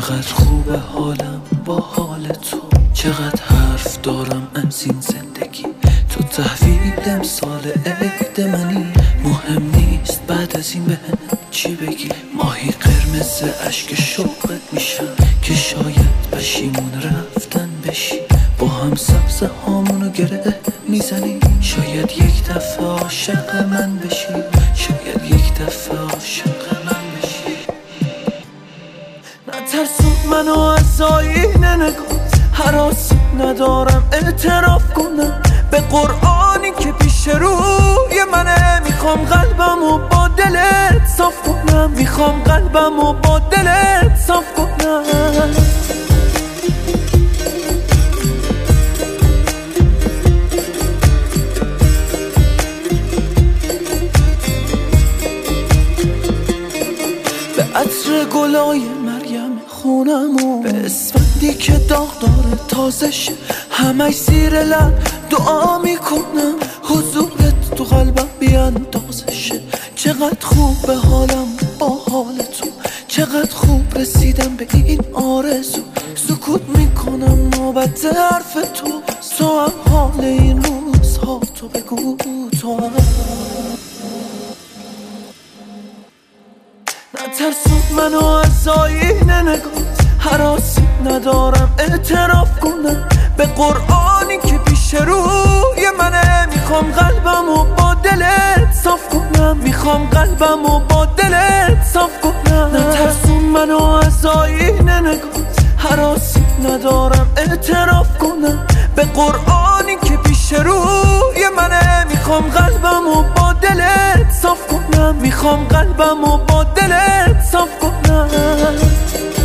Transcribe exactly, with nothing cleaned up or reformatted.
چقدر خوبه حالم با حال تو، چقدر حرف دارم از این زندگی. تو تحویل امسال عید منی، مهم نیست بعد از این بهم چی بگی. ماهی قرمز اشک شوقت میشم که شاید پشیمون رفتن بشی. با هم سبز هامونو گره میزنی، شاید یک دفعه عاشق من بشی، شاید یک دفعه عاشق من بشی. نترسون منو از آینه نگاه، هراسی ندارم اعتراف کنم به قرآنی که پیش روی منه. میخوام قلبمو با دلت صاف کنم، میخوام قلبمو با دلت صاف کنم. به عطر گلای مریم خونمو، به اسفندی که داغ داره تازه شه، همش زیر لب دعا میکنم حضورت تو قلبم بیاندازه شه. چقدر خوب به حالم با حال تو، چقدر خوب رسیدم به این آرزو. سکوت میکنم نوبت حرف تو، تو هم حال این روزها تو بگو تو هم. نترسون منو از آینه نگاه، هراسی ندارم اعتراف کنم به قرآنی که پیش روی منه. میخوام قلبمو با دلت صاف کنم، میخوام قلبمو با دلت صاف کنم. نترسون منو از آینه نگاه، هراسی ندارم اعتراف کنم به قرآنی که پیش روی منه. میخوام قلبمو با دلت صاف کنم، میخوام قلبمو با دلت صاف کنم.